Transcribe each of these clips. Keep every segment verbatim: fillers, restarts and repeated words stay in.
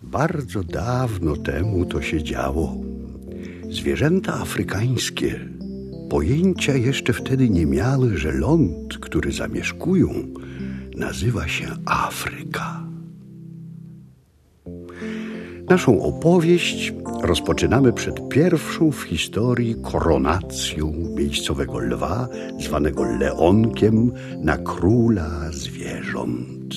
Bardzo dawno temu to się działo. Zwierzęta afrykańskie pojęcia jeszcze wtedy nie miały, że ląd, który zamieszkują, nazywa się Afryka. Naszą opowieść rozpoczynamy przed pierwszą w historii koronacją miejscowego lwa, zwanego Leonkiem, na króla zwierząt.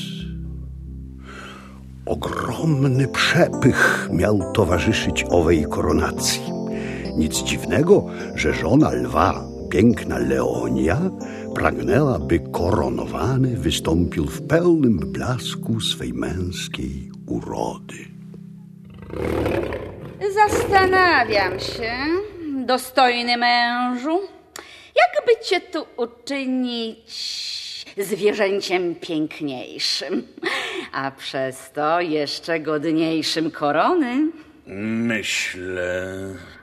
Ogromny przepych miał towarzyszyć owej koronacji. Nic dziwnego, że żona lwa, piękna Leonia, pragnęła, by koronowany wystąpił w pełnym blasku swej męskiej urody. Zastanawiam się, dostojny mężu, jakby cię tu uczynić zwierzęciem piękniejszym, a przez to jeszcze godniejszym korony. Myślę,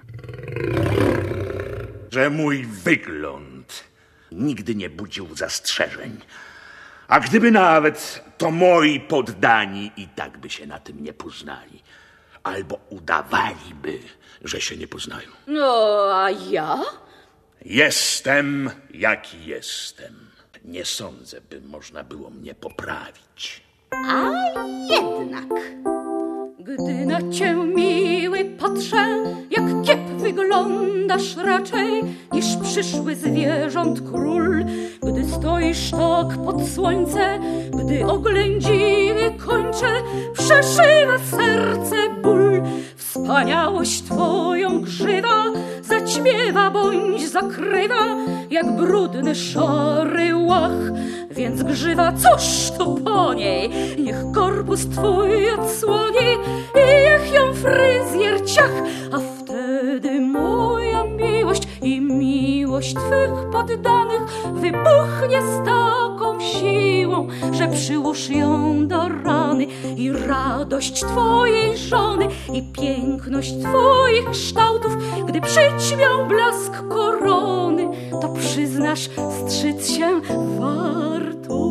że mój wygląd nigdy nie budził zastrzeżeń. A gdyby nawet, to moi poddani i tak by się na tym nie poznali. Albo udawaliby, że się nie poznają. No, a ja? Jestem, jaki jestem. Nie sądzę, by można było mnie poprawić. A jednak... Gdy na cię, miły, patrzę, jak kiep wyglądasz raczej niż przyszły zwierząt król. Gdy stoisz tak pod słońce, gdy oględziny kończę, przeszywa serce ból. Wspaniałość twoją grzywa zaćmiewa bądź zakrywa, jak brudny szary łach. Więc grzywa, cóż to po niej, niech korpus twój odsłoni i niech ją fryzjer ciach, a wtedy moja miłość i miłość twych poddanych wybuchnie z taką siłą, że przyłóż ją do rany i radość twojej żony i piękność twoich kształtów, gdy przyćmią blask korony, to przyznasz, strzyc się warto.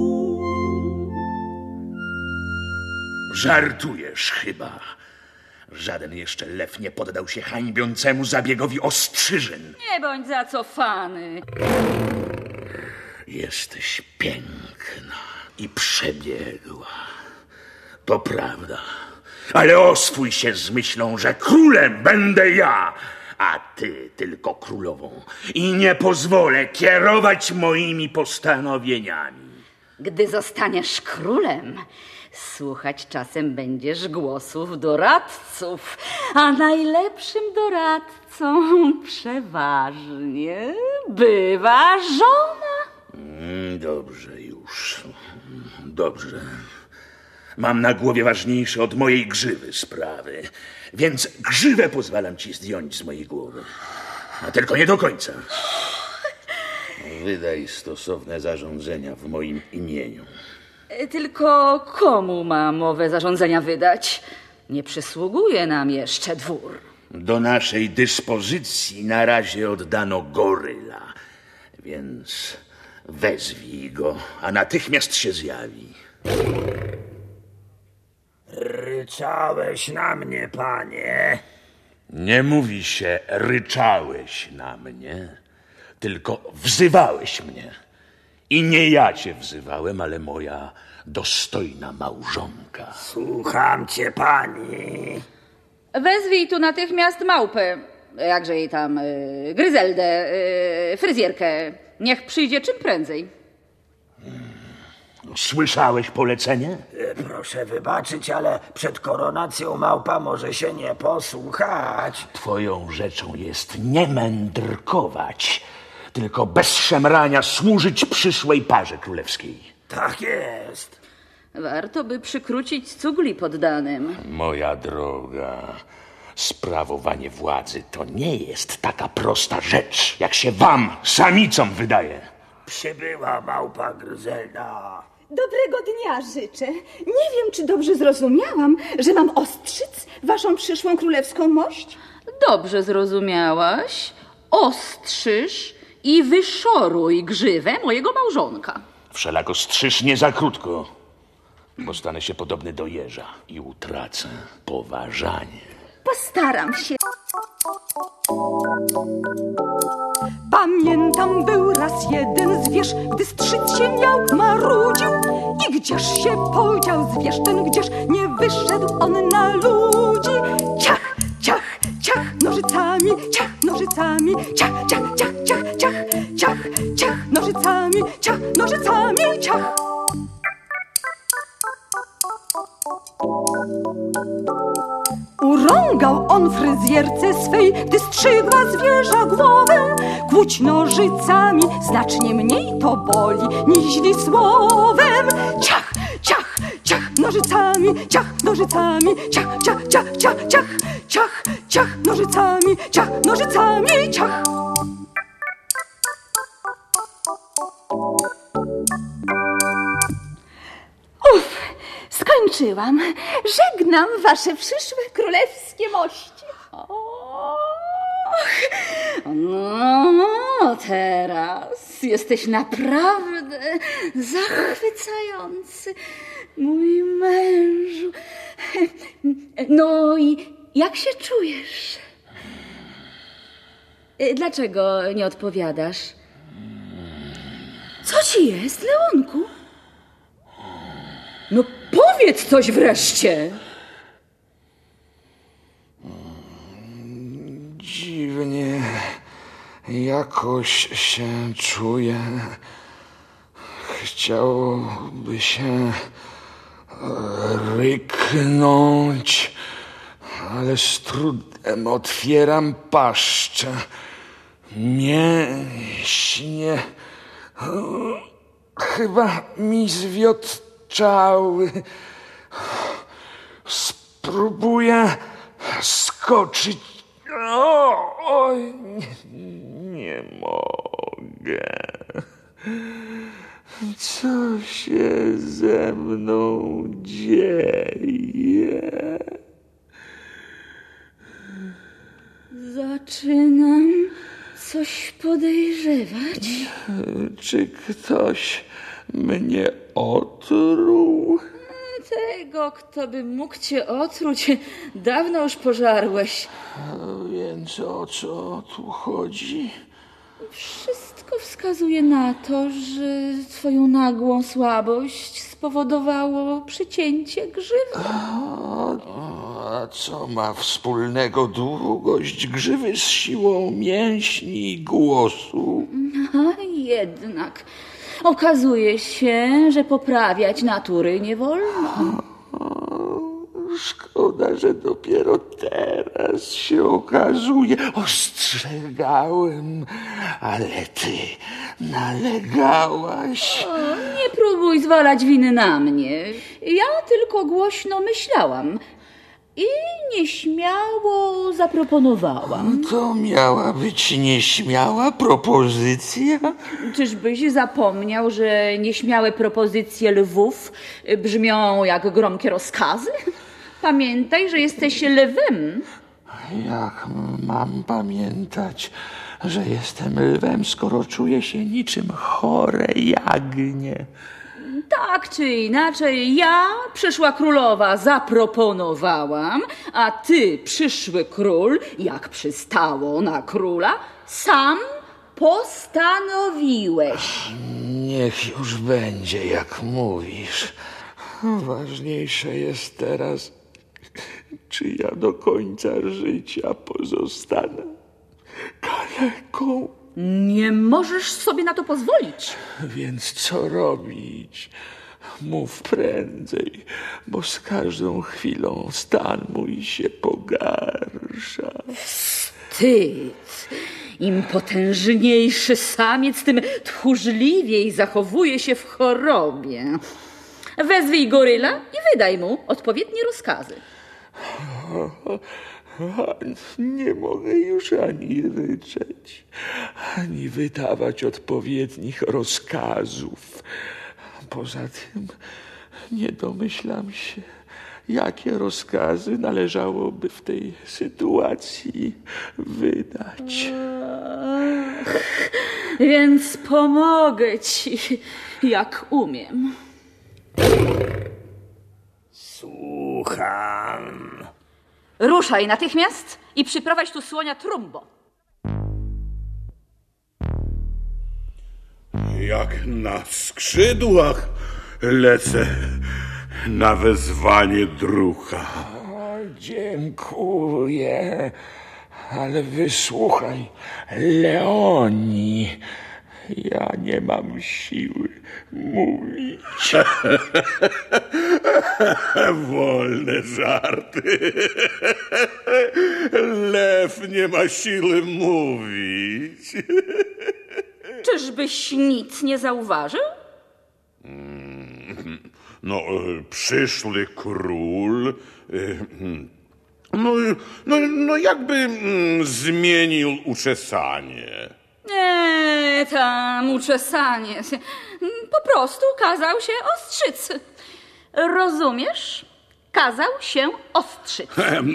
Żartujesz chyba. Żaden jeszcze lew nie poddał się hańbiącemu zabiegowi ostrzyżyn. Nie bądź zacofany. Jesteś piękna i przebiegła. To prawda. Ale oswój się z myślą, że królem będę ja, a ty tylko królową. I nie pozwolę kierować moimi postanowieniami. Gdy zostaniesz królem, słuchać czasem będziesz głosów doradców, a najlepszym doradcą przeważnie bywa żona. Mm, dobrze już. Dobrze. Mam na głowie ważniejsze od mojej grzywy sprawy, więc grzywę pozwalam ci zdjąć z mojej głowy. A tylko nie do końca. Wydaj stosowne zarządzenia w moim imieniu. Tylko komu mam owe zarządzenia wydać? Nie przysługuje nam jeszcze dwór. Do naszej dyspozycji na razie oddano goryla, więc wezwij go, a natychmiast się zjawi. Ryczałeś na mnie, panie. Nie mówi się ryczałeś na mnie, tylko wzywałeś mnie. I nie ja cię wzywałem, ale moja dostojna małżonka. Słucham cię, pani. Wezwij tu natychmiast małpę, jakże jej tam, y, Gryzeldę, y, fryzjerkę. Niech przyjdzie czym prędzej. Słyszałeś polecenie? Proszę wybaczyć, ale przed koronacją małpa może się nie posłuchać. Twoją rzeczą jest nie mędrkować, tylko bez szemrania służyć przyszłej parze królewskiej. Tak jest. Warto by przykrócić cugli poddanym. Moja droga, sprawowanie władzy to nie jest taka prosta rzecz, jak się wam, samicom, wydaje. Przybyła małpa Gryzelda. Dobrego dnia życzę. Nie wiem, czy dobrze zrozumiałam, że mam ostrzyc waszą przyszłą królewską mość? Dobrze zrozumiałaś. Ostrzyż i wyszoruj grzywę mojego małżonka. Wszelako strzyż nie za krótko. bo stanę się podobny do jeża i utracę poważanie. Postaram się. Pamiętam, był raz jeden zwierz, gdy strzyc się miał, marudził. I gdzież się podział zwierz ten, gdzież nie wyszedł on na ludzi. Ciach, ciach, ciach, nożycami, ciach, nożycami, ciach, ciach, ciach, ciach, ciach, ciach, ciach, nożycami, ciach, nożycami, ciach. Urągał on fryzjerce swej, gdy strzygła zwierza głowę. Kłuć nożycami znacznie mniej to boli, niźli słowem. Ciach, ciach, ciach, nożycami, ciach, nożycami, ciach, ciach, ciach, ciach, ciach, ciach, ciach, nożycami, ciach, nożycami, ciach. Uf, skończyłam. Żegnam wasze przyszłe królewskie mości. Och, no teraz jesteś naprawdę zachwycający, mój mężu. No i jak się czujesz? Dlaczego nie odpowiadasz? Co ci jest, Leonku? No powiedz coś wreszcie. Dziwnie jakoś się czuję. Chciałoby się ryknąć, ale z trudem otwieram paszczę. Mięśnie chyba mi zwiotczały. Spróbuję skoczyć. O, oj, nie, nie mogę. Co się ze mną dzieje? Zaczynam coś podejrzewać. Czy ktoś mnie otruł? Tego, kto by mógł cię otruć, dawno już pożarłeś. Więc o co tu chodzi? Wszystko wskazuje na to, że twoją nagłą słabość spowodowało przycięcie grzywy. A, a co ma wspólnego długość grzywy z siłą mięśni i głosu? A jednak okazuje się, że poprawiać natury nie wolno. Szkoda, że dopiero teraz się okazuje. Ostrzegałem, ale ty nalegałaś. O, nie próbuj zwalać winy na mnie. Ja tylko głośno myślałam i nieśmiało zaproponowałam. To miała być nieśmiała propozycja? Czyżbyś zapomniał, że nieśmiałe propozycje lwów brzmią jak gromkie rozkazy? Pamiętaj, że jesteś lwem. Jak mam pamiętać, że jestem lwem, skoro czuję się niczym chore jagnię? Tak czy inaczej, ja, przyszła królowa, zaproponowałam, a ty, przyszły król, jak przystało na króla, sam postanowiłeś. Niech już będzie, jak mówisz. Ważniejsze jest teraz, czy ja do końca życia pozostanę kaleką. Nie możesz sobie na to pozwolić. Więc co robić? Mów prędzej, bo z każdą chwilą stan mój się pogarsza. Wstyd. Im potężniejszy samiec, tym tchórzliwiej zachowuje się w chorobie. Wezwij goryla i wydaj mu odpowiednie rozkazy. Nie mogę już ani ryczeć, ani wydawać odpowiednich rozkazów. Poza tym nie domyślam się, jakie rozkazy należałoby w tej sytuacji wydać. Ach, więc pomogę ci, jak umiem. Słucham. Ruszaj natychmiast i przyprowadź tu słonia Trumbo. Jak na skrzydłach lecę na wezwanie drucha. O, dziękuję, ale wysłuchaj, Leoni, ja nie mam siły mówić. Wolne żarty. Lew nie ma siły mówić. Czyżbyś nic nie zauważył? No, przyszły król, no, no, no jakby mm, zmienił uczesanie. Nie, tam uczesanie. Po prostu kazał się ostrzyc. Rozumiesz? Kazał się ostrzyc.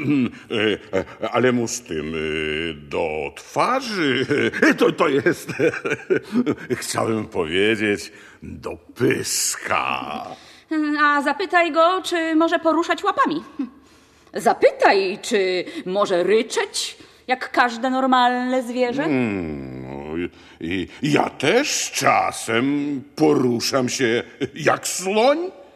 Ale mu z tym do twarzy, to, to jest, chciałem powiedzieć, do pyska. A zapytaj go, czy może poruszać łapami. Zapytaj, czy może ryczeć, jak każde normalne zwierzę. No, i, ja też czasem poruszam się jak słoń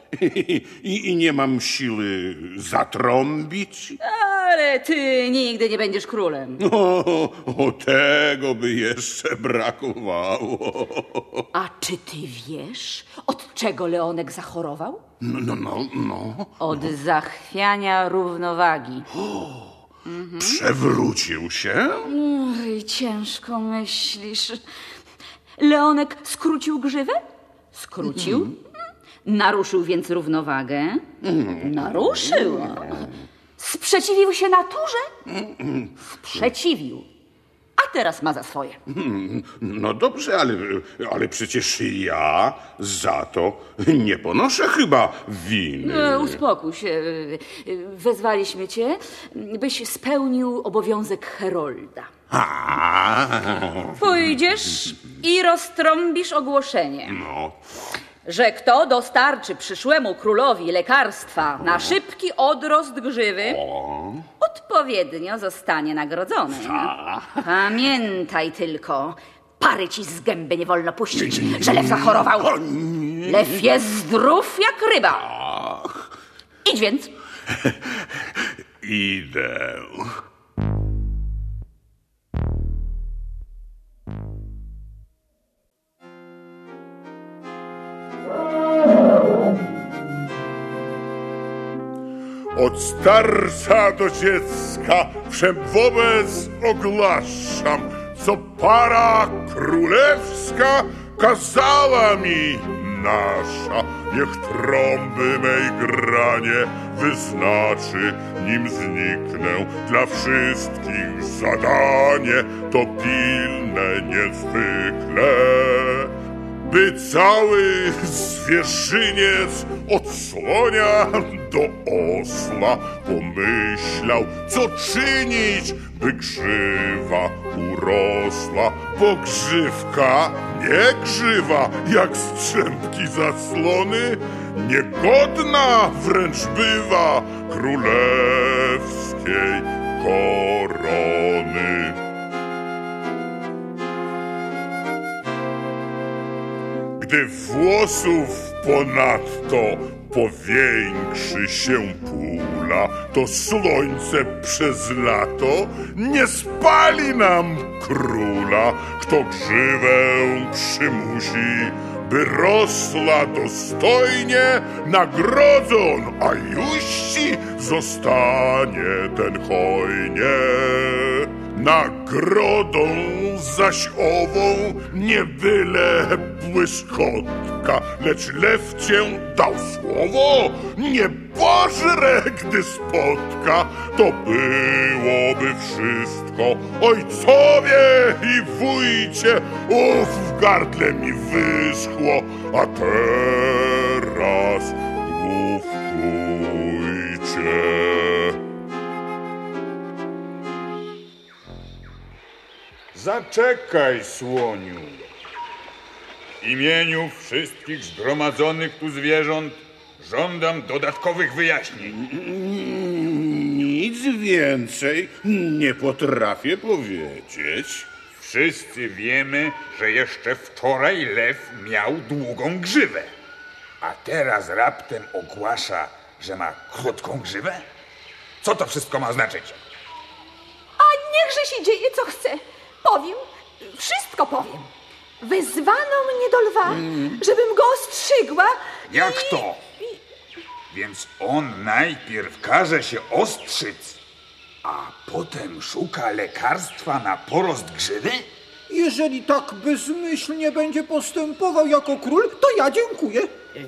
i, i nie mam siły zatrąbić. Ale ty nigdy nie będziesz królem. O, o tego by jeszcze brakowało. A czy ty wiesz, od czego Leonek zachorował? No, no, no. no. Od zachwiania równowagi. Mhm. Przewrócił się? Oj, ciężko myślisz. Leonek skrócił grzywę? Skrócił. Mhm. Naruszył więc równowagę? Mhm. Naruszył. Sprzeciwił się naturze? Mhm. Sprzeciwił. A teraz ma za swoje. No dobrze, ale, ale przecież ja za to nie ponoszę chyba winy. E, uspokój się. Wezwaliśmy cię, byś spełnił obowiązek herolda. A. Pójdziesz i roztrąbisz ogłoszenie. No. Że kto dostarczy przyszłemu królowi lekarstwa na szybki odrost grzywy, odpowiednio zostanie nagrodzony. Pamiętaj tylko, pary ci z gęby nie wolno puścić, że lew zachorował. Lew jest zdrów jak ryba. Idź więc. Idę. Od starca do dziecka wszem wobec ogłaszam, co para królewska kazała mi nasza. Niech trąby mej granie wyznaczy, nim zniknę. Dla wszystkich zadanie to pilne niezwykle, by cały zwierzyniec od słonia do osla pomyślał, co czynić, by grzywa urosła. Bo grzywka nie grzywa, jak strzępki zaslony, niegodna wręcz bywa królewskiej korony. Gdy włosów ponadto powiększy się pula, to słońce przez lato nie spali nam króla. Kto grzywę przymusi, by rosła dostojnie, nagrodzon, a juści zostanie ten hojnie. Nagrodą zaś ową nie byle błyskotka, lecz lew cię dał słowo, nie pożre, gdy spotka. To byłoby wszystko, ojcowie i wujcie, uf, w gardle mi wyschło, a teraz główkujcie. Zaczekaj, słoniu. W imieniu wszystkich zgromadzonych tu zwierząt Żądam dodatkowych wyjaśnień. Nic więcej nie potrafię powiedzieć. Wszyscy wiemy, że jeszcze wczoraj lew miał długą grzywę. A teraz raptem ogłasza, że ma krótką grzywę? Co to wszystko ma znaczyć? A niechże się dzieje, co chce. Powiem, wszystko powiem. Wezwano mnie do lwa, żebym go ostrzygła. Jak to? Więc on najpierw każe się ostrzyc, a potem szuka lekarstwa na porost grzywy? Jeżeli tak bezmyślnie będzie postępował jako król, to ja dziękuję.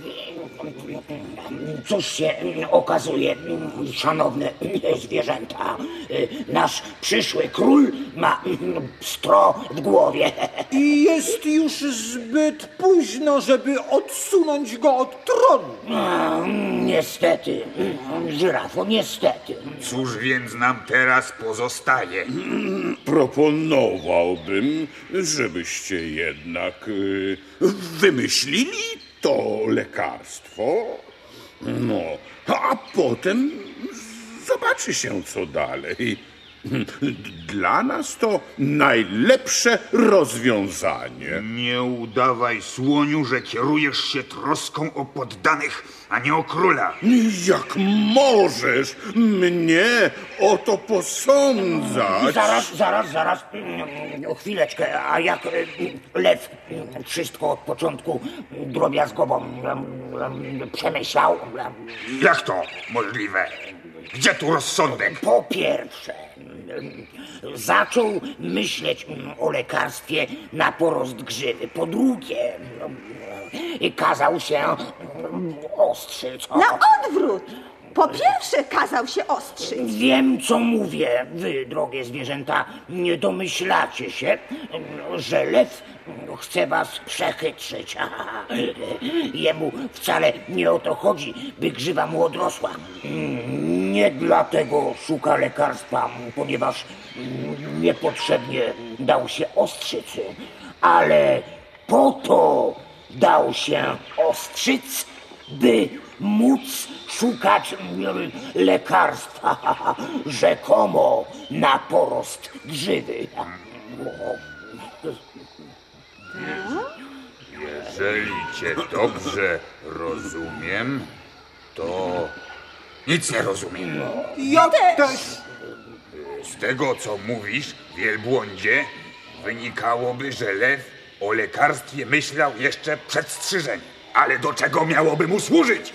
Cóż się okazuje, szanowne zwierzęta, nasz przyszły król ma stro w głowie. I jest już zbyt późno, żeby odsunąć go od tronu. Niestety, żyrafo, niestety. Cóż więc nam teraz pozostaje? Proponowałbym, żebyście jednak y, wymyślili to lekarstwo. No, a potem zobaczy się, co dalej. Dla nas to najlepsze rozwiązanie. Nie udawaj, słoniu, że kierujesz się troską o poddanych, a nie o króla. Jak możesz mnie o to posądzać? Zaraz, zaraz, zaraz. Chwileczkę, a jak lew wszystko od początku drobiazgowo przemyślał? Jak to możliwe? Gdzie tu rozsądek? Po pierwsze, zaczął myśleć o lekarstwie na porost grzywy. Po drugie, kazał się ostrzyc. Na odwrót. Po pierwsze kazał się ostrzyć. Wiem, co mówię. Wy, drogie zwierzęta, nie domyślacie się, że lew chce was przechytrzyć. Jemu wcale nie o to chodzi, by grzywa mu odrosła. Nie dlatego szuka lekarstwa, ponieważ niepotrzebnie dał się ostrzyc, ale po to dał się ostrzyc, by móc szukać lekarstwa rzekomo na porost grzywy. Jeżeli cię dobrze rozumiem, to nic nie rozumiem. Ja też. Z tego, co mówisz, wielbłądzie, wynikałoby, że lew o lekarstwie myślał jeszcze przed strzyżeniem. Ale do czego miałoby mu służyć?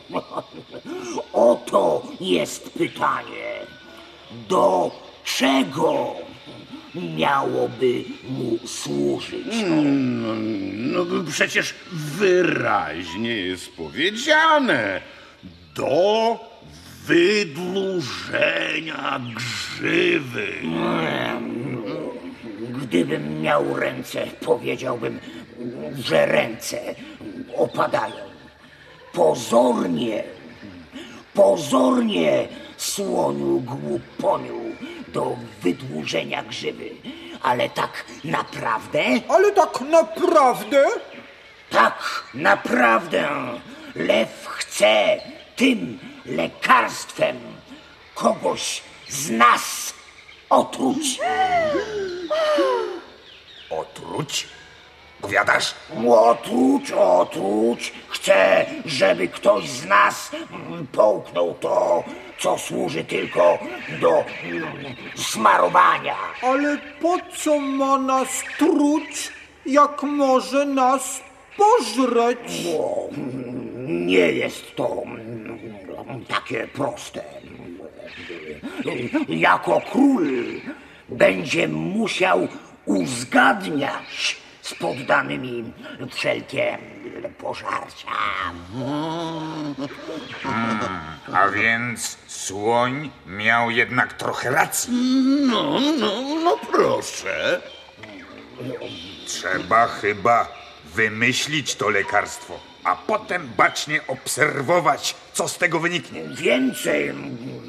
Oto jest pytanie. Do czego miałoby mu służyć? No, no przecież wyraźnie jest powiedziane. Do wydłużenia grzywy. Gdybym miał ręce, powiedziałbym, że ręce opadają. Pozornie, pozornie, słoniu głuponiu, do wydłużenia grzywy. Ale tak naprawdę? Ale tak naprawdę? Tak naprawdę. Lew chce tym lekarstwem kogoś z nas otruć. Otruć? Powiadasz? Otruć, otruć. Chcę, żeby ktoś z nas połknął to, co służy tylko do smarowania. Ale po co ma nas truć, jak może nas pożreć? O, nie jest to takie proste. Jako król będzie musiał uzgadniać z poddanymi wszelkie pożarcia. Hmm, a więc słoń miał jednak trochę racji. No, no, no proszę. Trzeba chyba wymyślić to lekarstwo, a potem bacznie obserwować, co z tego wyniknie. Więcej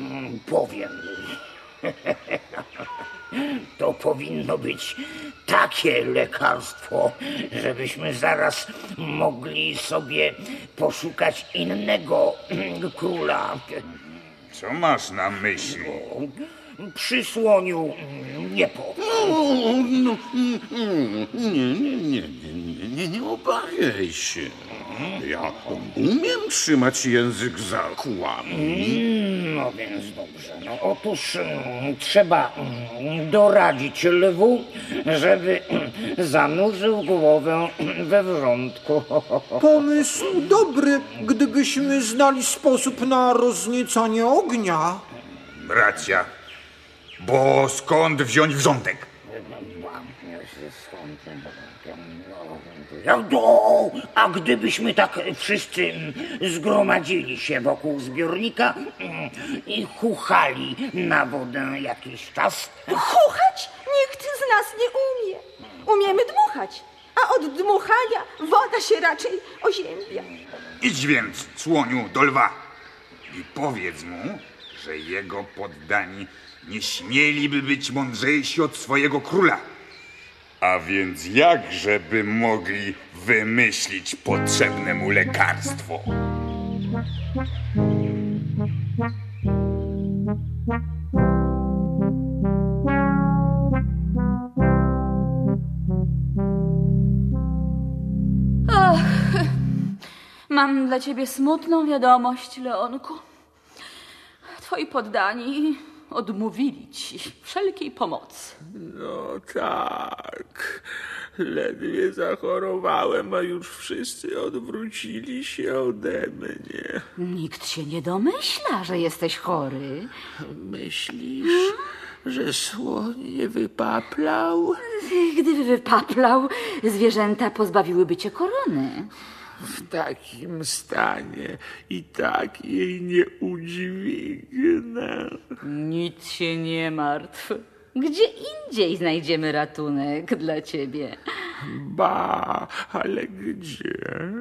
powiem. To powinno być tak takie lekarstwo, żebyśmy zaraz mogli sobie poszukać innego króla. Co masz na myśli? Przy słoniu nie powiem. No, no, nie, nie, nie, nie, nie, nie obawiaj się. Ja umiem trzymać język za kłami. No więc dobrze. No otóż mm, trzeba mm, doradzić lwu, żeby mm, zanurzył głowę we wrzątku. Pomysł dobry, gdybyśmy znali sposób na rozniecanie ognia. Bracia, bo skąd wziąć wrzątek? No, a gdybyśmy tak wszyscy zgromadzili się wokół zbiornika i chuchali na wodę jakiś czas. Chuchać? Nikt z nas nie umie. Umiemy dmuchać, a od dmuchania woda się raczej oziębia. Idź więc, słoniu, do lwa i powiedz mu, że jego poddani nie śmieliby być mądrzejsi od swojego króla. A więc jakżeby mogli wymyślić potrzebne mu lekarstwo? Ach, mam dla ciebie smutną wiadomość, Leonku. Twoi poddani odmówili ci wszelkiej pomocy. No tak, ledwie zachorowałem, a już wszyscy odwrócili się ode mnie. Nikt się nie domyśla, że jesteś chory. Myślisz, że słoń nie wypaplał? Gdyby wypaplał, zwierzęta pozbawiłyby cię korony. W takim stanie i tak jej nie udźwignę. Nic się nie martw. Gdzie indziej znajdziemy ratunek dla ciebie. Ba, ale gdzie?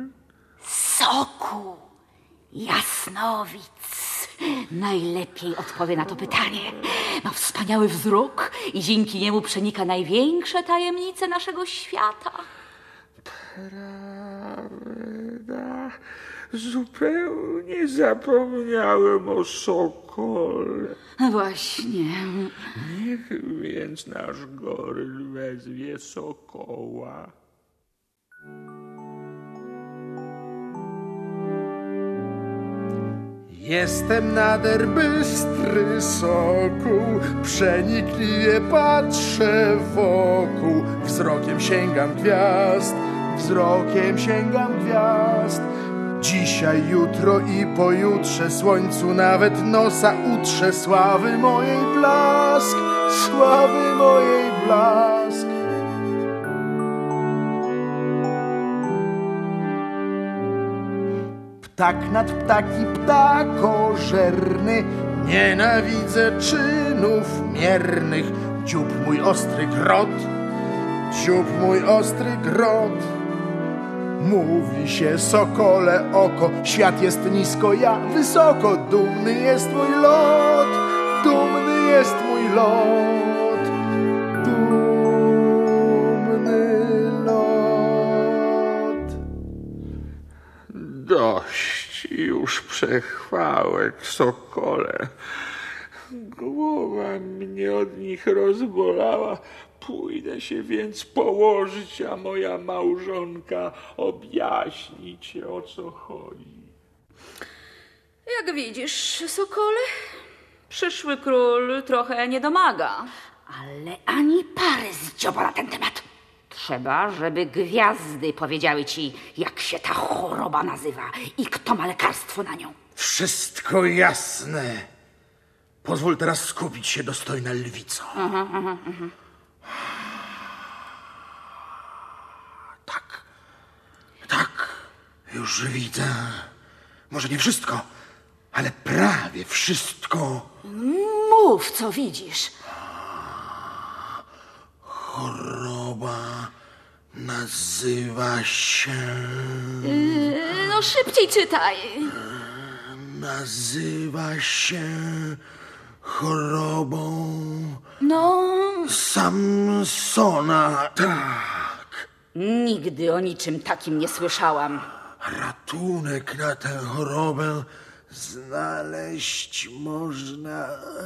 Soku, jasnowic. Najlepiej odpowie na to pytanie. Ma wspaniały wzrok i dzięki niemu przenika największe tajemnice naszego świata. Prawda? Zupełnie zapomniałem o sokole. Właśnie. Niech więc nasz goryl wezwie sokoła. Jestem nader bystry sokół, przenikliwie patrzę wokół. Wzrokiem sięgam gwiazd, wzrokiem sięgam gwiazd. Dzisiaj, jutro i pojutrze słońcu nawet nosa utrze. Sławy mojej blask, sławy mojej blask. Ptak nad ptaki ptakożerny, nienawidzę czynów miernych. Dziób mój ostry grot, dziób mój ostry grot. Mówi się sokole oko, świat jest nisko, ja wysoko. Dumny jest mój lot, dumny jest mój lot, dumny lot. Dość już przechwałek, sokole. Głowa mnie od nich rozbolała. Pójdę się więc położyć, a moja małżonka objaśni ci, o co chodzi. Jak widzisz, sokole, przyszły król trochę nie domaga. Ale ani pary z dzioba na ten temat. Trzeba, żeby gwiazdy powiedziały ci, jak się ta choroba nazywa i kto ma lekarstwo na nią. Wszystko jasne. Pozwól teraz skupić się, dostojna lwico. Aha, aha, aha. Tak, tak, już widzę. Może nie wszystko, ale prawie wszystko. Mów, co widzisz. Choroba nazywa się... Yy, no szybciej czytaj. Nazywa się chorobą... No... Samsona, tak. Nigdy o niczym takim nie słyszałam. Ratunek na tę chorobę znaleźć można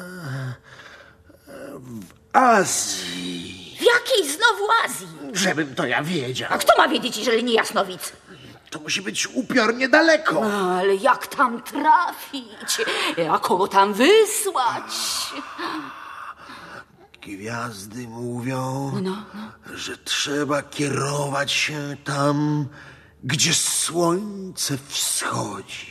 w Azji. W jakiej znowu Azji? Żebym to ja wiedział. A kto ma wiedzieć, jeżeli nie jasnowic? To musi być upiornie daleko. Ale jak tam trafić? A kogo tam wysłać? Gwiazdy mówią, No, no. że trzeba kierować się tam, gdzie słońce wschodzi.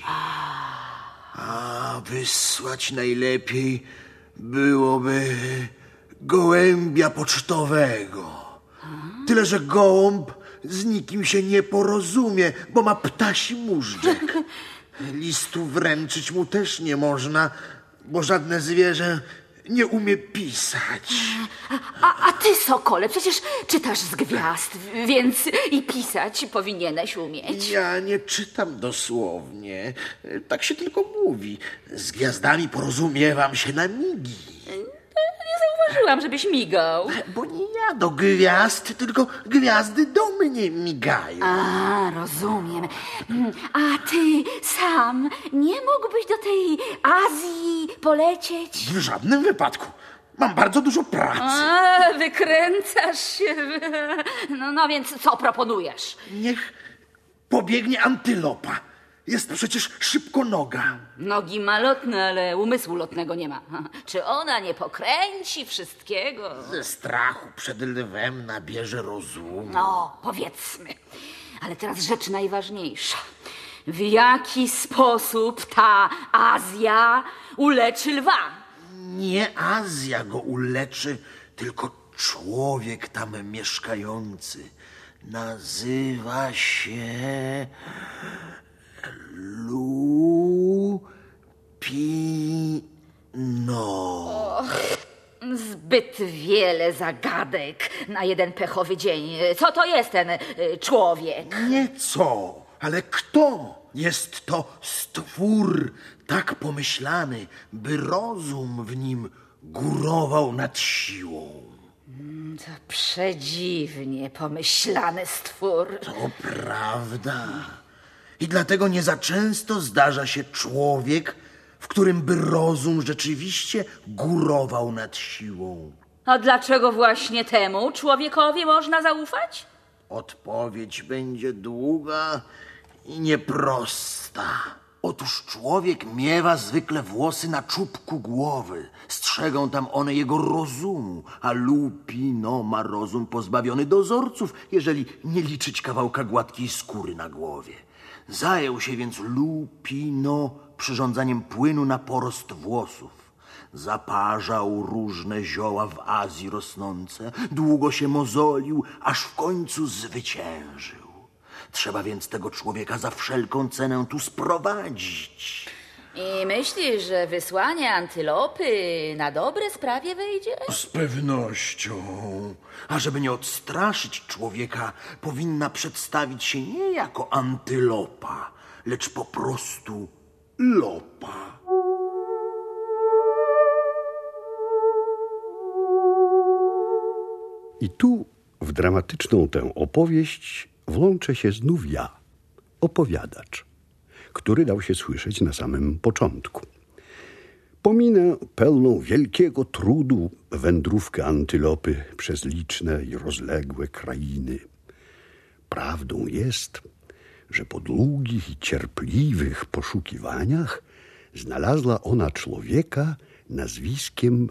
A wysłać najlepiej byłoby gołębia pocztowego. Tyle, że gołąb z nikim się nie porozumie, bo ma ptasi móżdżek. Listu wręczyć mu też nie można, bo żadne zwierzę nie umie pisać. A, a ty, Sokole, przecież czytasz z gwiazd, więc i pisać powinieneś umieć. Ja nie czytam dosłownie. Tak się tylko mówi. Z gwiazdami porozumiewam się na migi. Nie zauważyłam, żebyś migał. Bo nie ja do gwiazd, tylko gwiazdy do mnie migają. A, rozumiem. A ty sam nie mógłbyś do tej Azji polecieć? W żadnym wypadku. Mam bardzo dużo pracy. A, wykręcasz się. No, no więc co proponujesz? Niech pobiegnie antylopa. Jest przecież szybkonoga. Nogi ma lotne, ale umysłu lotnego nie ma. Czy ona nie pokręci wszystkiego? Ze strachu przed lwem nabierze rozumu. No, powiedzmy. Ale teraz rzecz najważniejsza. W jaki sposób ta Azja uleczy lwa? Nie Azja go uleczy, tylko człowiek tam mieszkający. Nazywa się Lupino. Zbyt wiele zagadek na jeden pechowy dzień. Co to jest ten y, człowiek? Nie co, ale kto? Jest to stwór tak pomyślany, by rozum w nim górował nad siłą. To przedziwnie pomyślany stwór. To prawda. I dlatego nie za często zdarza się człowiek, w którym by rozum rzeczywiście górował nad siłą. A dlaczego właśnie temu człowiekowi można zaufać? Odpowiedź będzie długa i nieprosta. Otóż człowiek miewa zwykle włosy na czubku głowy. Strzegą tam one jego rozumu, a Lupino ma rozum pozbawiony dozorców, jeżeli nie liczyć kawałka gładkiej skóry na głowie. Zajął się więc Lupino przyrządzaniem płynu na porost włosów. Zaparzał różne zioła w Azji rosnące, długo się mozolił, aż w końcu zwyciężył. Trzeba więc tego człowieka za wszelką cenę tu sprowadzić. I myślisz, że wysłanie antylopy na dobre sprawie wyjdzie? Z pewnością. A żeby nie odstraszyć człowieka, powinna przedstawić się nie jako antylopa, lecz po prostu lopa. I tu w dramatyczną tę opowieść włączę się znów ja, opowiadacz, który dał się słyszeć na samym początku. Pominę pełną wielkiego trudu wędrówkę antylopy przez liczne i rozległe krainy. Prawdą jest, że po długich i cierpliwych poszukiwaniach znalazła ona człowieka nazwiskiem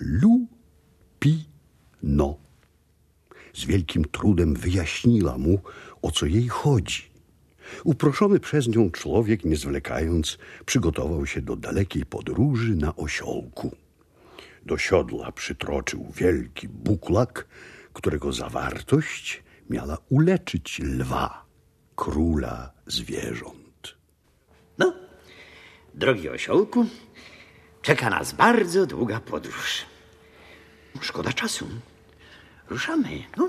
Lupino. Z wielkim trudem wyjaśniła mu, o co jej chodzi. Uproszony przez nią człowiek, nie zwlekając, przygotował się do dalekiej podróży na osiołku. Do siodła przytroczył wielki buklak, którego zawartość miała uleczyć lwa, króla zwierząt. No, drogi osiołku, czeka nas bardzo długa podróż. Szkoda czasu. Ruszamy, no.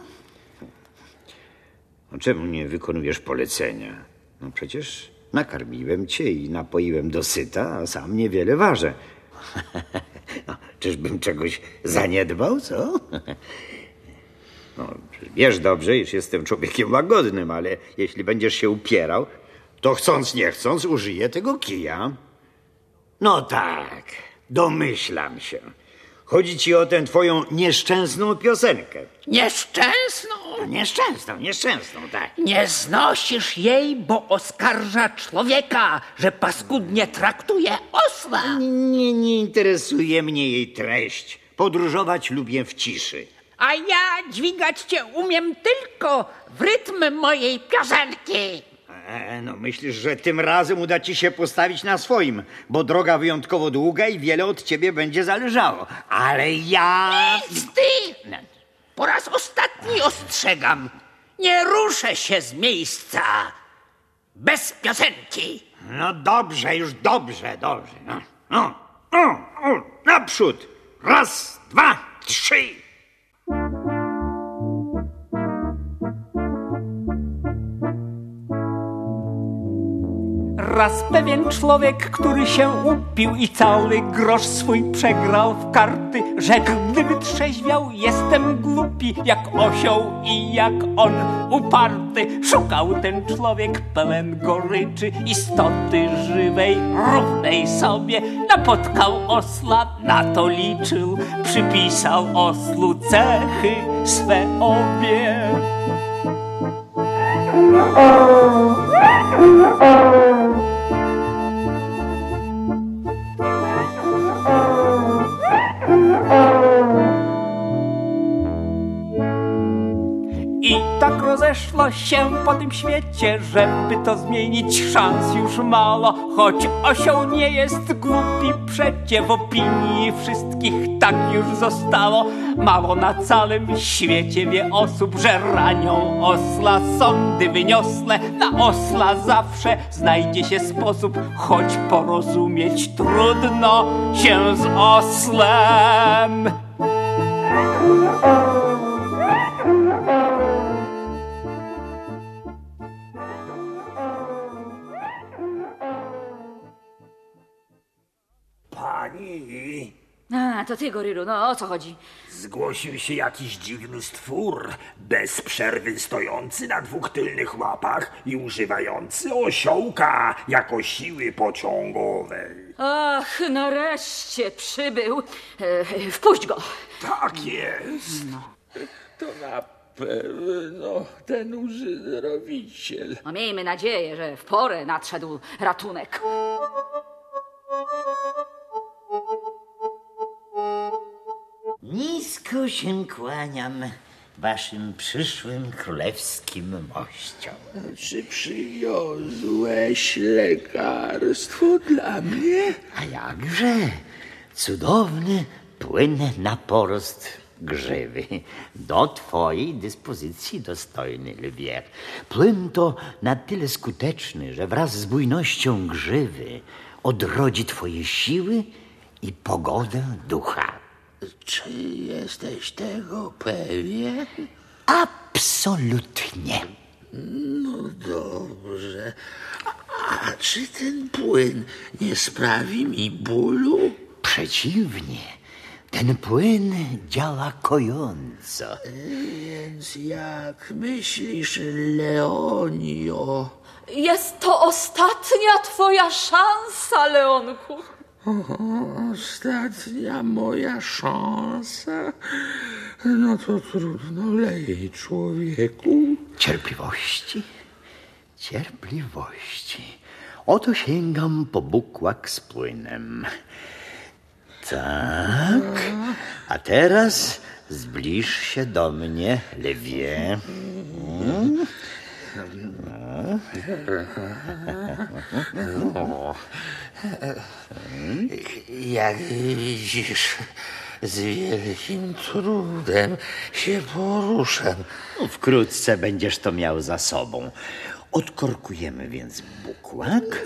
No czemu nie wykonujesz polecenia? No przecież nakarmiłem cię i napoiłem dosyta, a sam niewiele ważę. No, czyżbym czegoś zaniedbał, co? No, wiesz dobrze, iż jestem człowiekiem łagodnym, ale jeśli będziesz się upierał, to chcąc nie chcąc użyję tego kija. No tak, domyślam się. Chodzi ci o tę twoją nieszczęsną piosenkę. Nieszczęsną? No, nieszczęsną, nieszczęsną, tak. Nie znosisz jej, bo oskarża człowieka, że paskudnie traktuje osła. Nie, nie interesuje mnie jej treść. Podróżować lubię w ciszy. A ja dźwigać cię umiem tylko w rytm mojej piosenki. E, no myślisz, że tym razem uda ci się postawić na swoim, bo droga wyjątkowo długa i wiele od ciebie będzie zależało. Ale ja... Nic ty! Po raz ostatni ostrzegam. Nie ruszę się z miejsca bez piosenki. No dobrze, już dobrze, dobrze. No, no, no, no, naprzód. Raz, dwa, trzy. Raz pewien człowiek, który się upił i cały grosz swój przegrał w karty, rzekł, gdy wytrzeźwiał, jestem głupi jak osioł i jak on uparty. Szukał ten człowiek pełen goryczy, istoty żywej, równej sobie. Napotkał osla, na to liczył, przypisał oslu cechy swe obie. I tak rozeszło się po tym świecie, żeby to zmienić szans już mało. Choć osioł nie jest głupi przecie, w opinii wszystkich tak już zostało. Mało na całym świecie wie osób, że ranią osla sądy wyniosłe. Na osla zawsze znajdzie się sposób, choć porozumieć trudno się z oslem. Pani, A, to ty, gorylu, no o co chodzi? zgłosił się jakiś dziwny stwór, bez przerwy stojący na dwóch tylnych łapach i używający osiołka jako siły pociągowej. Ach, nareszcie przybył. E, wpuść go. Tak jest. No. To na pewno ten uzdrowiciel. No, miejmy nadzieję, że w porę nadszedł ratunek. Nisko się kłaniam waszym przyszłym królewskim mościom. Czy przywiozłeś lekarstwo dla mnie? A jakże? Cudowny płyn na porost grzywy. Do twojej dyspozycji, dostojny lwie. Płyn to na tyle skuteczny, że wraz z bujnością grzywy odrodzi twoje siły i pogodę ducha. Czy jesteś tego pewien? Absolutnie. No dobrze. A czy ten płyn nie sprawi mi bólu? Przeciwnie. Ten płyn działa kojąco. Więc jak myślisz, Leonio? Jest to ostatnia twoja szansa, Leonku. O, ostatnia moja szansa? No to trudno, lej, człowieku. Cierpliwości, cierpliwości. Oto sięgam po bukłak z płynem. Tak, a teraz zbliż się do mnie, lwie. Hmm? No. Jak widzisz, z wielkim trudem się poruszam. Wkrótce będziesz to miał za sobą. Odkorkujemy więc bukłak.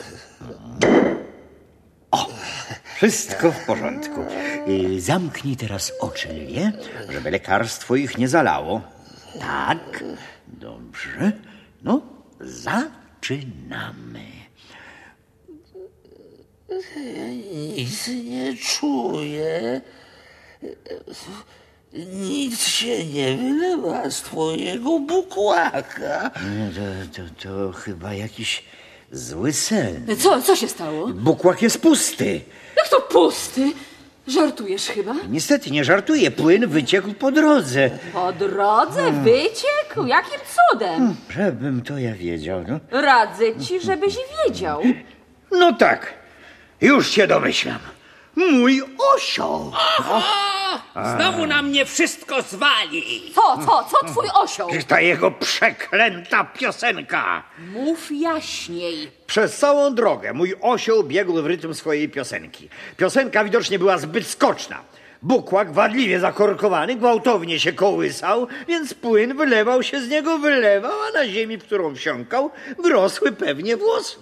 O, wszystko w porządku. Y, Zamknij teraz oczy, lwie, żeby lekarstwo ich nie zalało. Tak, dobrze. No, zaczynamy. Nic nie czuję. Nic się nie wylewa z twojego bukłaka. To, to, to chyba jakiś zły sen. Co, co się stało? Bukłak jest pusty. Jak to pusty? Żartujesz chyba? Niestety nie żartuję, płyn wyciekł po drodze. Po drodze wyciekł? Jakim cudem? Żebym to ja wiedział, no. Radzę ci, żebyś wiedział. No tak, już się domyślam. Mój osioł. Znowu na mnie wszystko zwali. Co, co, co twój osioł? Ta jego przeklęta piosenka. Mów jaśniej. Przez całą drogę mój osioł biegł w rytm swojej piosenki. Piosenka widocznie była zbyt skoczna. Bukłak, wadliwie zakorkowany, gwałtownie się kołysał, więc płyn wylewał się z niego, wylewał, a na ziemi, w którą wsiąkał, wyrosły pewnie włosy.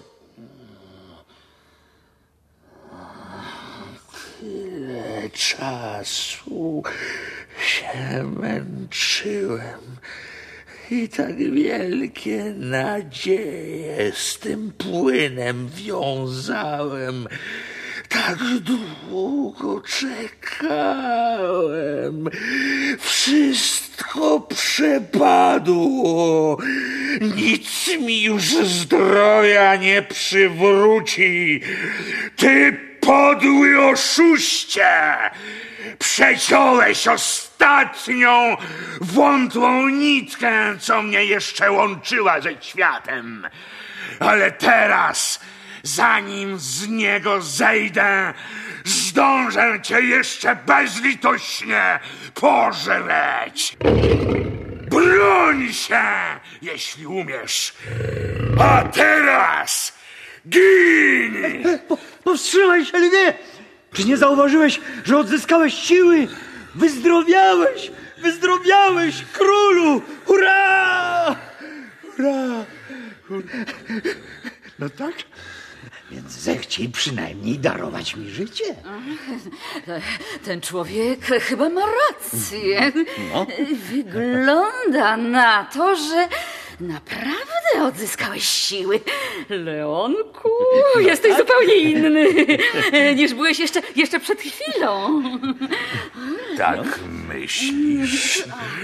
Tyle czasu się męczyłem i tak wielkie nadzieje z tym płynem wiązałem. Tak długo czekałem. Wszystko przepadło. Nic mi już zdrowia nie przywróci. Ty podły oszuście! Przeciąłeś ostatnią wątłą nitkę, co mnie jeszcze łączyła ze światem. Ale teraz, zanim z niego zejdę, zdążę cię jeszcze bezlitośnie pożreć. Broń się, jeśli umiesz. A teraz gin! Po, powstrzymaj się, lwie! Czy nie zauważyłeś, że odzyskałeś siły? Wyzdrowiałeś! Wyzdrowiałeś, królu! Hurra! Hurra! Hurra. No tak? Więc zechciej przynajmniej darować mi życie. Ten człowiek chyba ma rację. No. Wygląda na to, że naprawdę odzyskałeś siły. Leonku, jesteś zupełnie inny niż byłeś jeszcze, jeszcze przed chwilą. Tak myślisz?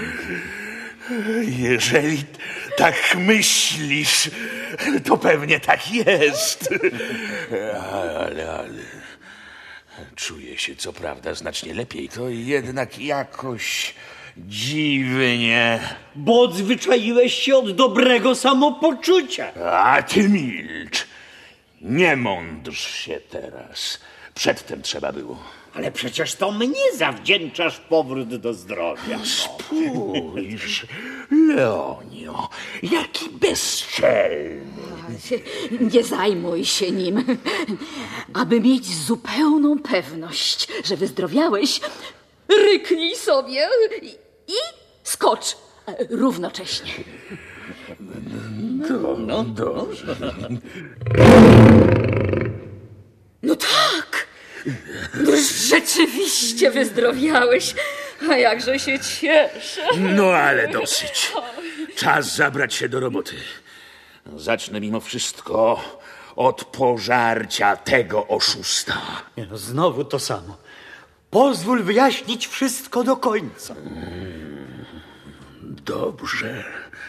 Jeżeli tak myślisz, to pewnie tak jest. Ale, ale czuję się co prawda znacznie lepiej, to jednak jakoś dziwnie. Bo odzwyczaiłeś się od dobrego samopoczucia. A ty milcz. Nie mądrz się teraz. Przedtem trzeba było. Ale przecież to mnie zawdzięczasz powrót do zdrowia. Spójrz, Leonio, jaki bezczelny. Nie zajmuj się nim. Aby mieć zupełną pewność, że wyzdrowiałeś, ryknij sobie i, i skocz równocześnie. No, dobrze. No tak! Rzeczywiście wyzdrowiałeś, a jakże się cieszę. No ale dosyć. Czas zabrać się do roboty. Zacznę mimo wszystko od pożarcia tego oszusta. Nie no, znowu to samo. Pozwól wyjaśnić wszystko do końca. Dobrze.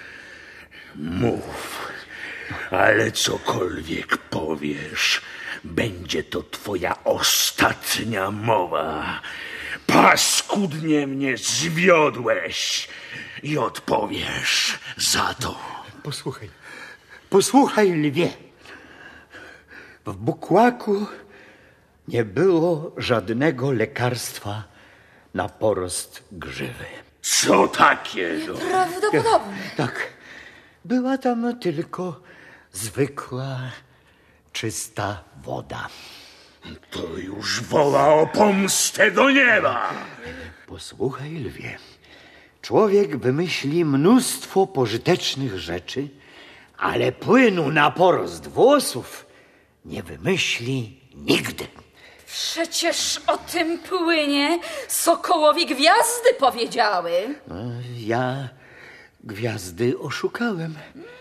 Mów. Ale cokolwiek powiesz, będzie to twoja ostatnia mowa. Paskudnie mnie zwiodłeś i odpowiesz za to. Posłuchaj, posłuchaj, lwie. W bukłaku nie było żadnego lekarstwa na porost grzywy. Co takiego? Prawdopodobnie. Tak, była tam tylko zwykła, czysta woda. To już woła o pomstę do nieba. Posłuchaj, lwie. Człowiek wymyśli mnóstwo pożytecznych rzeczy, ale płynu na porost włosów nie wymyśli nigdy. Przecież o tym płynie sokołowi gwiazdy powiedziały. Ja gwiazdy oszukałem.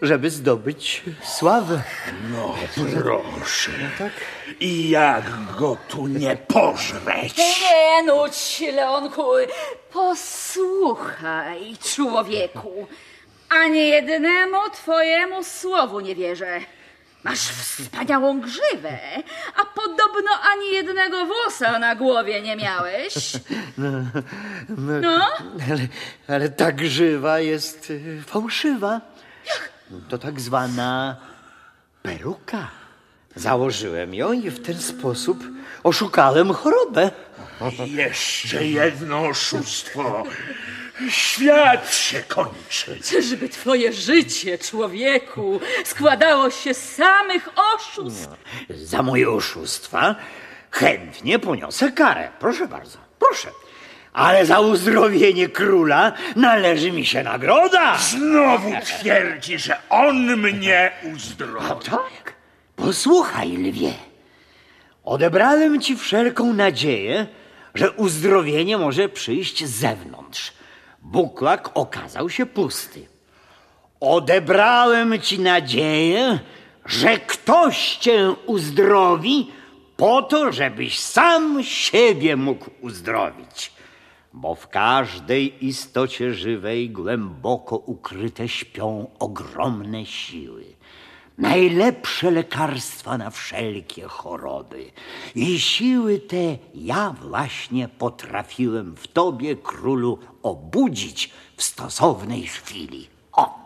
żeby zdobyć sławę. No proszę. No tak? I jak go tu nie pożreć? Nie nudź, Leonku. Posłuchaj, człowieku. Ani jednemu twojemu słowu nie wierzę. Masz wspaniałą grzywę, a podobno ani jednego włosa na głowie nie miałeś. No, no, No? ale, ale ta grzywa jest y, fałszywa. To tak zwana peruka. Założyłem ją i w ten sposób oszukałem chorobę. Jeszcze jedno oszustwo. Świat się kończy. Czyżby twoje życie, człowieku, składało się z samych oszustw? Za moje oszustwa chętnie poniosę karę. Proszę bardzo, proszę. Ale za uzdrowienie króla należy mi się nagroda. Znowu twierdzi, że on mnie uzdrowi. A tak? Posłuchaj, lwie. Odebrałem ci wszelką nadzieję, że uzdrowienie może przyjść z zewnątrz. Buklak okazał się pusty. Odebrałem ci nadzieję, że ktoś cię uzdrowi po to, żebyś sam siebie mógł uzdrowić. Bo w każdej istocie żywej głęboko ukryte śpią ogromne siły. Najlepsze lekarstwa na wszelkie choroby. I siły te ja właśnie potrafiłem w tobie, królu, obudzić w stosownej chwili. O!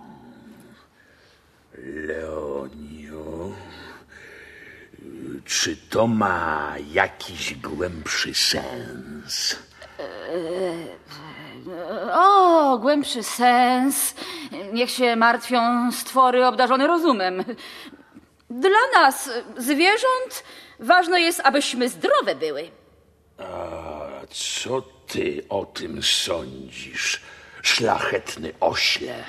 Leonio, czy to ma jakiś głębszy sens? O, głębszy sens. Niech się martwią stwory obdarzone rozumem. Dla nas, zwierząt, ważne jest, abyśmy zdrowe były. A co ty o tym sądzisz, szlachetny ośle?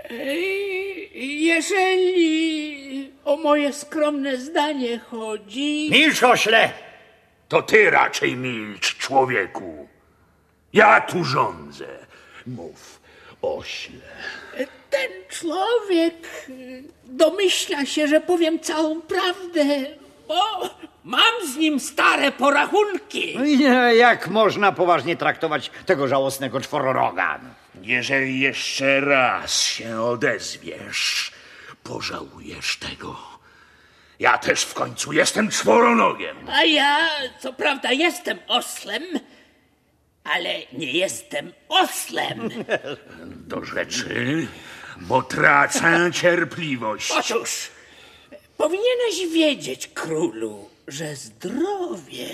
Jeżeli o moje skromne zdanie chodzi... Milcz, ośle! To ty raczej milcz, człowieku. Ja tu rządzę. Mów, ośle. Ten człowiek domyśla się, że powiem całą prawdę, bo mam z nim stare porachunki. No i jak można poważnie traktować tego żałosnego czwororoga? Jeżeli jeszcze raz się odezwiesz, pożałujesz tego. Ja też w końcu jestem czworonogiem. A ja, co prawda, jestem oslem, ale nie jestem oslem. Do rzeczy, bo tracę cierpliwość. Otóż, powinieneś wiedzieć, królu, że zdrowie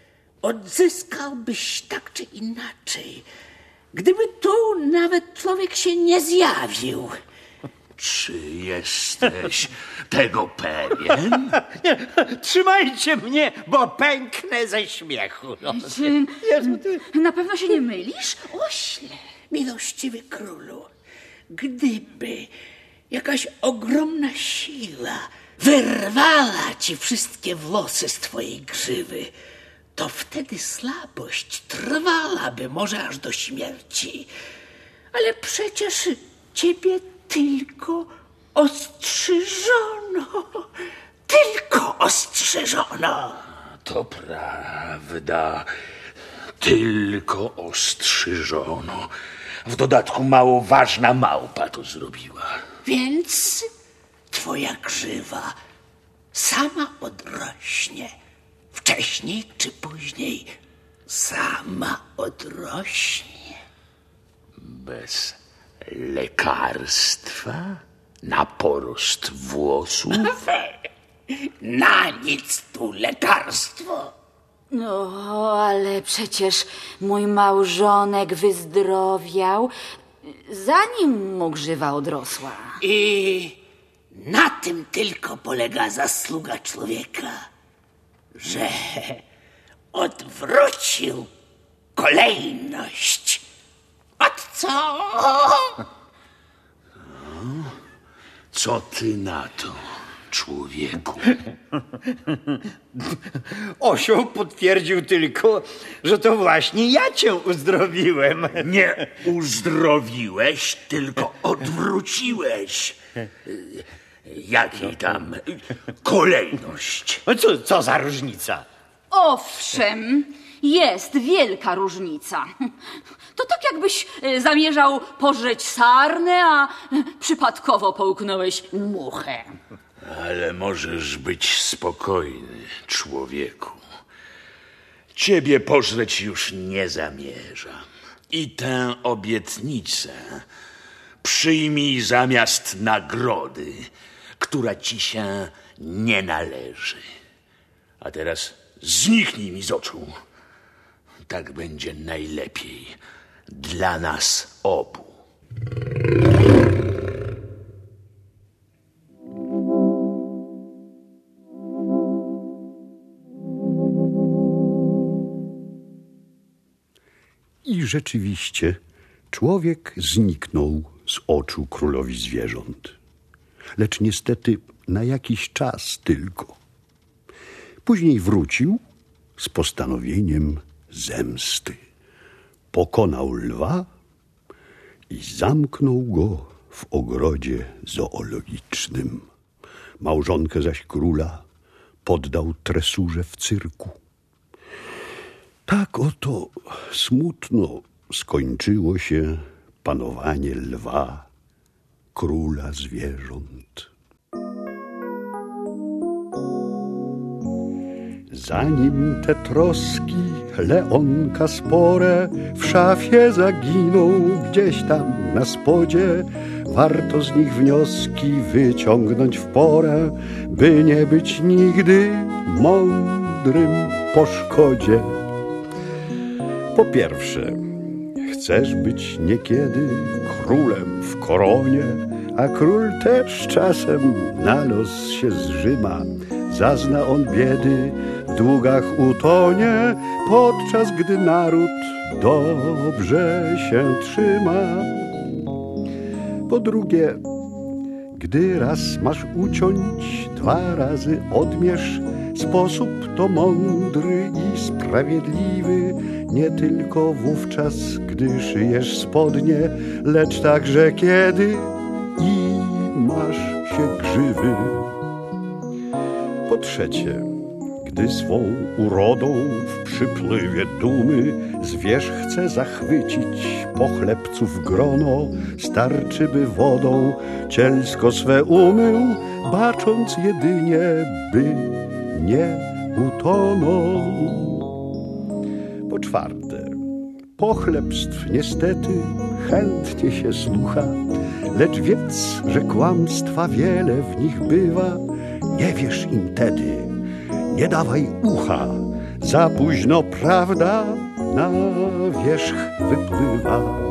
odzyskałbyś tak czy inaczej, gdyby tu nawet człowiek się nie zjawił. Czy jesteś tego pewien? Trzymajcie mnie, bo pęknę ze śmiechu. No. Czy na pewno się nie mylisz, ośle? Miłościwy królu, gdyby jakaś ogromna siła wyrwała ci wszystkie włosy z twojej grzywy, to wtedy słabość trwalaby może aż do śmierci. Ale przecież ciebie tylko ostrzyżono. Tylko ostrzyżono. To prawda. Tylko ostrzyżono. W dodatku mało ważna małpa to zrobiła. Więc twoja grzywa sama odrośnie. Wcześniej czy później sama odrośnie. Bez lekarstwa na porost włosów? Na nic tu lekarstwo. No, ale przecież mój małżonek wyzdrowiał, zanim mu grzywa odrosła. I na tym tylko polega zasługa człowieka, że odwrócił kolejność. Od co? Co ty na to, człowieku. Osioł potwierdził tylko, że to właśnie ja cię uzdrowiłem. Nie uzdrowiłeś, tylko odwróciłeś. Jakiej tam kolejność? Co, co za różnica? Owszem, jest wielka różnica. To tak jakbyś e, zamierzał pożreć sarnę, a e, przypadkowo połknąłeś muchę. Ale możesz być spokojny, człowieku. Ciebie pożreć już nie zamierzam. I tę obietnicę przyjmij zamiast nagrody, która ci się nie należy. A teraz zniknij mi z oczu. Tak będzie najlepiej dla nas obu. I rzeczywiście człowiek zniknął z oczu królowi zwierząt. Lecz niestety na jakiś czas tylko. Później wrócił z postanowieniem zemsty. Pokonał lwa i zamknął go w ogrodzie zoologicznym. Małżonkę zaś króla poddał tresurze w cyrku. Tak oto smutno skończyło się panowanie lwa, króla zwierząt. Zanim te troski Leonka spore w szafie zaginą gdzieś tam na spodzie, warto z nich wnioski wyciągnąć w porę, by nie być nigdy mądrym po szkodzie. Po pierwsze, chcesz być niekiedy królem w koronie, a król też czasem na los się zżyma. Zazna on biedy, w długach utonie, podczas gdy naród dobrze się trzyma. Po drugie, gdy raz masz uciąć, dwa razy odmierz. Sposób to mądry i sprawiedliwy, nie tylko wówczas, gdy szyjesz spodnie, lecz także kiedy i masz się grzywy. Po trzecie, gdy swą urodą w przypływie dumy zwierz chce zachwycić pochlebców grono, starczy by wodą cielsko swe umył, bacząc jedynie, by nie utonął. Po czwarte, pochlebstw niestety chętnie się słucha, lecz wiedz, że kłamstwa wiele w nich bywa. Nie wierz im tedy, nie dawaj ucha, za późno prawda na wierzch wypływa.